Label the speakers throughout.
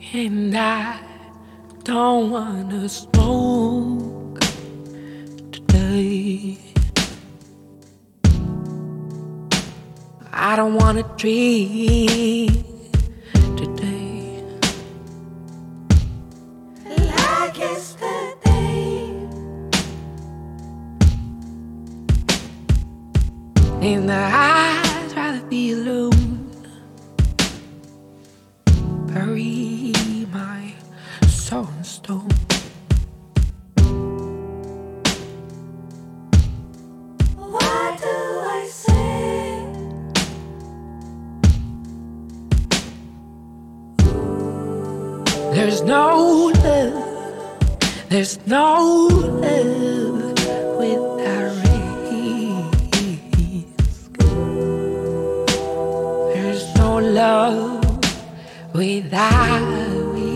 Speaker 1: And I don't wanna smoke today. I don't wanna drink today. Like yesterday. And I'd rather be alone. Bury my soul in stone. What do I say? There's no love, there's no love without risk. There's no love without risk.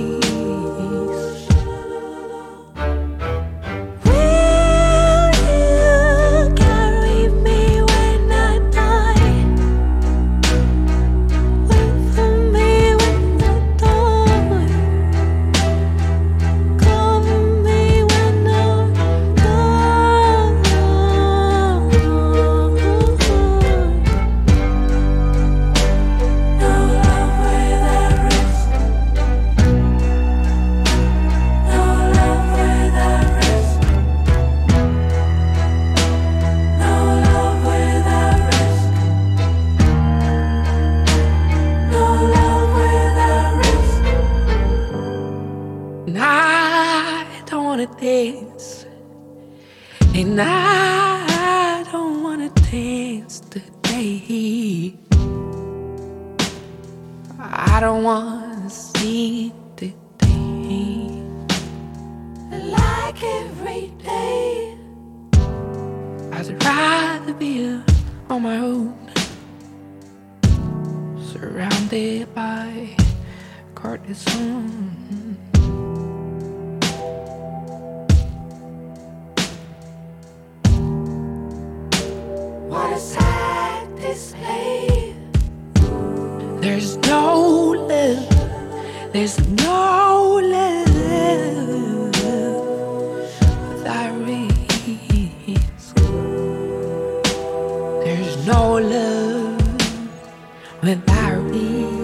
Speaker 1: Will you carry me when I die? Wait for me when I die. Cover me when I die. No love without risk. No love without risk. No love without risk. No love without risk. And I don't wanna dance. And I don't wanna dance today. I don't wanna see today. Like every day, I'd rather be on my own, surrounded by cortisone. What a sad display. There's no love, there's no love without risk. There's no love without risk.